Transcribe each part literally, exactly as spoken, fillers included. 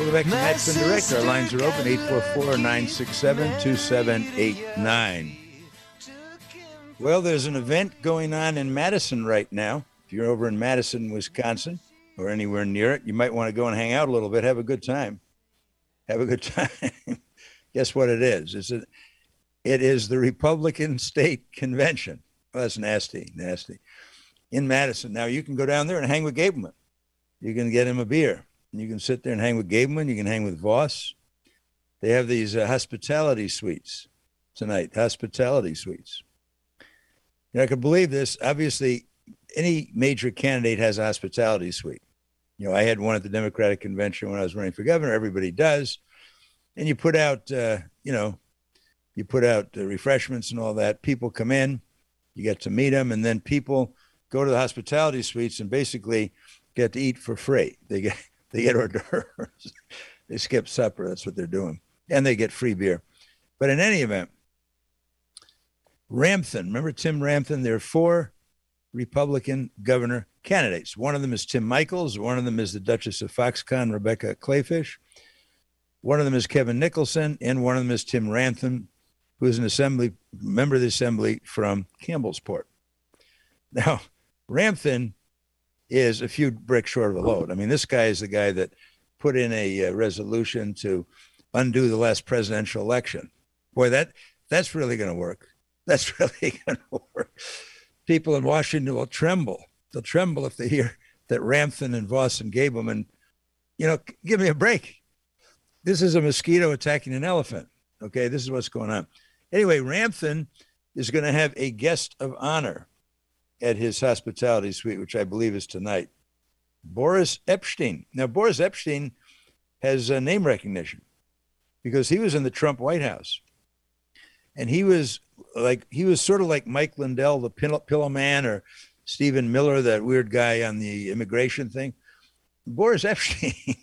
Welcome back to Matt Been Direct. Our lines are open, eight four four, nine six seven, two seven eight nine. Well, there's an event going on in Madison right now. If you're over in Madison, Wisconsin, or anywhere near it, you might want to go and hang out a little bit, have a good time. Have a good time. Guess what it is? It's a, it is the Republican State Convention. Well, that's nasty, nasty. In Madison. Now, you can go down there and hang with Gableman. You can get him a beer. You can sit there and hang with Gableman. You can hang with Voss. They have these uh, hospitality suites tonight, hospitality suites. You know, I could believe this. Obviously, any major candidate has a hospitality suite. You know, I had one at the Democratic Convention when I was running for governor. Everybody does. And you put out, uh, you know, you put out uh, refreshments and all that. People come in, you get to meet them, and then people go to the hospitality suites and basically get to eat for free. They get they get hors d'oeuvres. They skip supper. That's what they're doing. And they get free beer. But in any event, Ramthun, remember Tim Ramthun? There are four Republican governor candidates. One of them is Tim Michels. One of them is the Duchess of Foxconn, Rebecca Clayfish. One of them is Kevin Nicholson. And one of them is Tim Ramthun, who is an assembly member of the assembly from Campbellsport. Now, Ramthun is a few bricks short of a load. I mean, this guy is the guy that put in a uh, resolution to undo the last presidential election. Boy, that that's really going to work. That's really going to work. People in Washington will tremble. They'll tremble if they hear that Ramthun and Voss and Gableman, you know, give me a break. This is a mosquito attacking an elephant. Okay, this is what's going on. Anyway, Ramthun is going to have a guest of honor at his hospitality suite, which I believe is tonight. Boris Epshteyn. Now, Boris Epshteyn has a name recognition because he was in the Trump White House. And he was like, he was sort of like Mike Lindell, the pillow, pillow man, or Stephen Miller, that weird guy on the immigration thing. Boris Epshteyn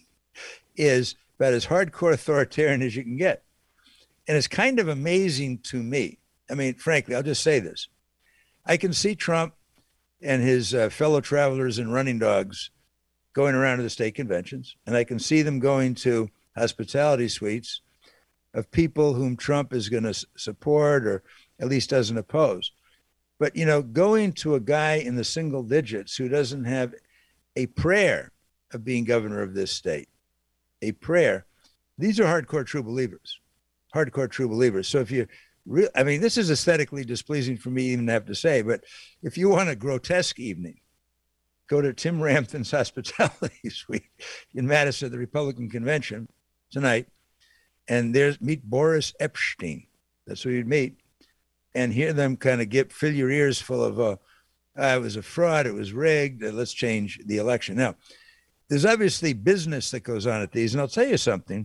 is about as hardcore authoritarian as you can get. And it's kind of amazing to me. I mean, frankly, I'll just say this. I can see Trump and his uh, fellow travelers and running dogs going around to the state conventions, and I can see them going to hospitality suites of people whom Trump is going to s- support or at least doesn't oppose. But, you know, going to a guy in the single digits who doesn't have a prayer of being governor of this state, a prayer, these are hardcore true believers, hardcore true believers. So if you re- I mean, this is aesthetically displeasing for me even to have to say, but if you want a grotesque evening, go to Tim Ramthun's hospitality suite in Madison at the Republican Convention tonight, and there's meet Boris Epshteyn. That's who you'd meet, and hear them kind of get fill your ears full of, uh, uh, it was a fraud, it was rigged, uh, let's change the election. Now, there's obviously business that goes on at these, and I'll tell you something.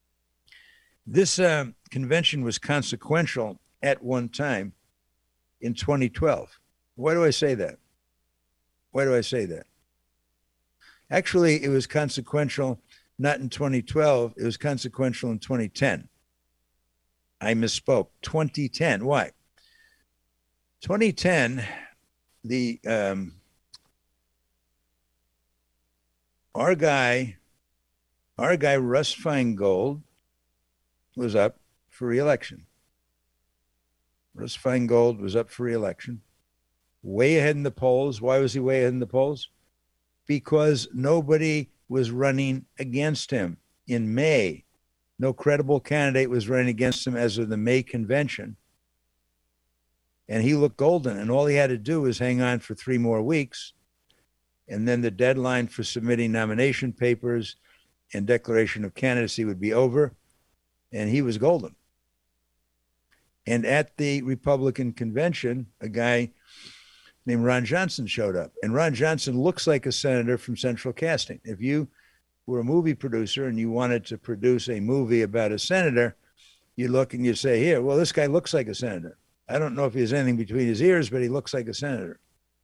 This uh, convention was consequential at one time in twenty twelve. Why do I say that? Why do I say that? Actually, it was consequential not in twenty twelve. It was consequential in twenty ten. I misspoke. twenty ten. Why? twenty ten, the um, our guy, our guy Russ Feingold was up for re-election. Russ Feingold was up for re-election, way ahead in the polls. Why was he way ahead in the polls? Because nobody was running against him in May. No credible candidate was running against him as of the May convention. And he looked golden, and all he had to do was hang on for three more weeks. And then the deadline for submitting nomination papers and declaration of candidacy would be over, and he was golden. And at the Republican convention, a guy named Ron Johnson showed up. And Ron Johnson looks like a senator from Central Casting. If you were a movie producer and you wanted to produce a movie about a senator, you look and you say, here, well, this guy looks like a senator. I don't know if he has anything between his ears, but he looks like a senator.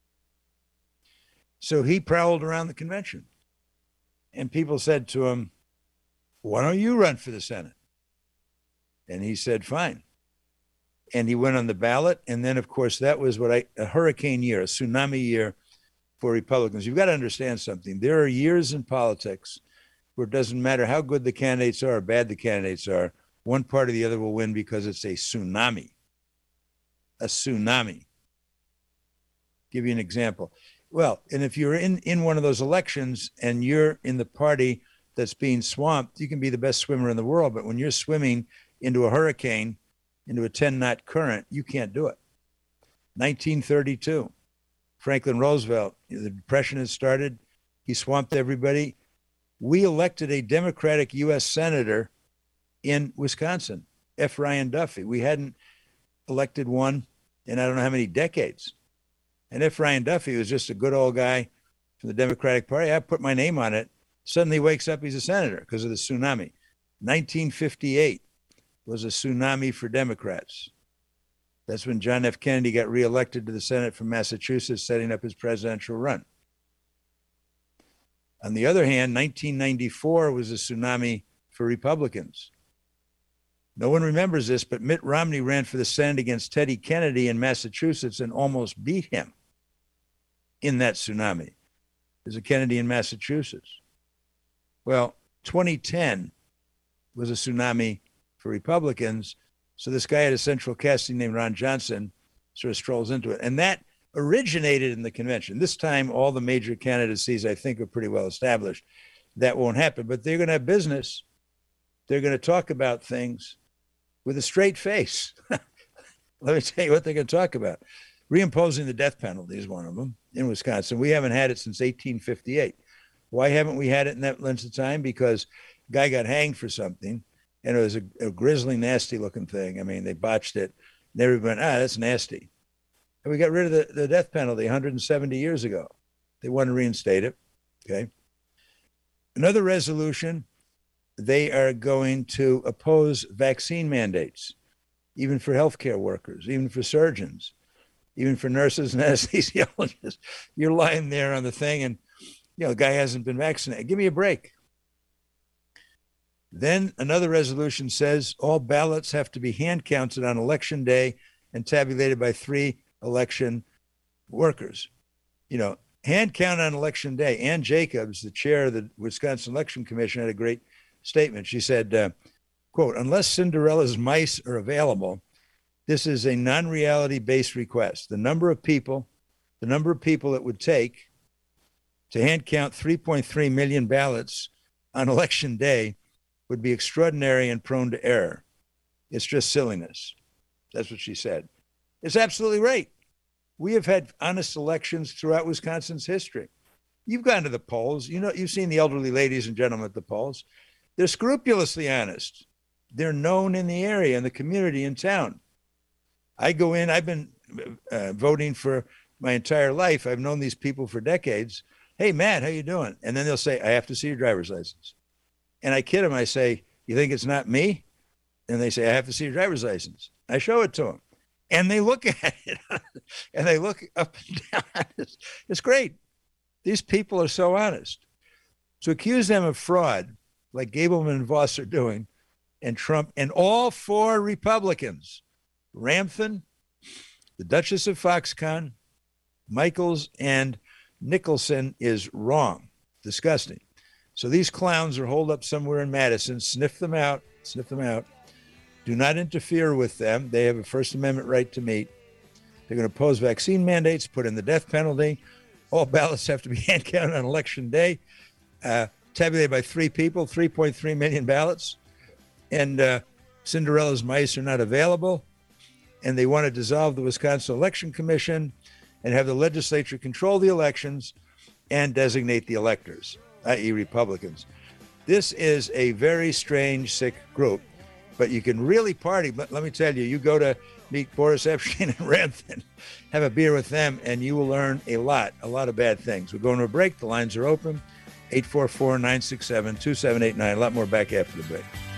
So he prowled around the convention. And people said to him, why don't you run for the Senate? And he said, fine. And he went on the ballot. And then, of course, that was what I, a hurricane year, a tsunami year for Republicans. You've got to understand something. There are years in politics where it doesn't matter how good the candidates are or bad the candidates are, one party or the other will win because it's a tsunami. A tsunami. Give you an example. Well, and if you're in, in one of those elections and you're in the party that's being swamped, you can be the best swimmer in the world, but when you're swimming into a hurricane, into a ten knot current, you can't do it. nineteen thirty-two, Franklin Roosevelt, the Depression had started. He swamped everybody. We elected a Democratic U S Senator in Wisconsin, F. Ryan Duffy. We hadn't elected one in I don't know how many decades. And F. Ryan Duffy was just a good old guy from the Democratic Party. I put my name on it. Suddenly wakes up, he's a senator because of the tsunami. nineteen fifty-eight was a tsunami for Democrats. That's when John F. Kennedy got reelected to the Senate from Massachusetts, setting up his presidential run. On the other hand, nineteen ninety-four was a tsunami for Republicans. No one remembers this, but Mitt Romney ran for the Senate against Teddy Kennedy in Massachusetts and almost beat him in that tsunami. There's a Kennedy in Massachusetts. Well, twenty ten was a tsunami for Republicans. So this guy had a central casting named Ron Johnson, sort of strolls into it. And that originated in the convention. This time, all the major candidacies, I think, are pretty well established. That won't happen, but they're going to have business. They're going to talk about things with a straight face. Let me tell you what they're going to talk about. Reimposing the death penalty is one of them in Wisconsin. We haven't had it since eighteen fifty-eight. Why haven't we had it in that length of time? Because a guy got hanged for something, and it was a, a grisly, nasty-looking thing. I mean, they botched it. And everybody went, ah, that's nasty. And we got rid of the, the death penalty one hundred seventy years ago. They want to reinstate it, okay? Another resolution, they are going to oppose vaccine mandates, even for healthcare workers, even for surgeons, even for nurses and anesthesiologists. You're lying there on the thing and, you know, the guy hasn't been vaccinated. Give me a break. Then another resolution says all ballots have to be hand counted on election day and tabulated by three election workers. You know, hand count on election day. Ann Jacobs, the chair of the Wisconsin Election Commission, had a great statement. She said, uh, quote, unless Cinderella's mice are available, this is a non-reality based request. The number of people, the number of people it would take to hand count three point three million ballots on election day would be extraordinary and prone to error. It's just silliness. That's what she said. It's absolutely right. We have had honest elections throughout Wisconsin's history. You've gone to the polls. You know, you've seen the elderly ladies and gentlemen at the polls. They're scrupulously honest. They're known in the area, in the community, in town. I go in, I've been uh, voting for my entire life. I've known these people for decades. Hey, Matt, how you doing? And then they'll say, I have to see your driver's license. And I kid them. I say, you think it's not me? And they say, I have to see your driver's license. I show it to them. And they look at it. And they look up and down. It's, it's great. These people are so honest. To accuse them of fraud, like Gableman and Voss are doing, and Trump, and all four Republicans, Ramthun, the Duchess of Foxconn, Michaels, and Nicholson, is wrong. Disgusting. So these clowns are holed up somewhere in Madison. Sniff them out. Sniff them out. Do not interfere with them. They have a First Amendment right to meet. They're going to oppose vaccine mandates, put in the death penalty. All ballots have to be hand counted on election day. Uh, tabulated by three people, three point three million ballots. And uh, Cinderella's mice are not available. And they want to dissolve the Wisconsin Election Commission and have the legislature control the elections and designate the electors, that is Republicans. This is a very strange, sick group, but you can really party. But let me tell you, you go to meet Boris Epshteyn and Ramthun, have a beer with them, and you will learn a lot, a lot of bad things. We're going to a break. The lines are open, eight four four, nine six seven, two seven eight nine. A lot more back after the break.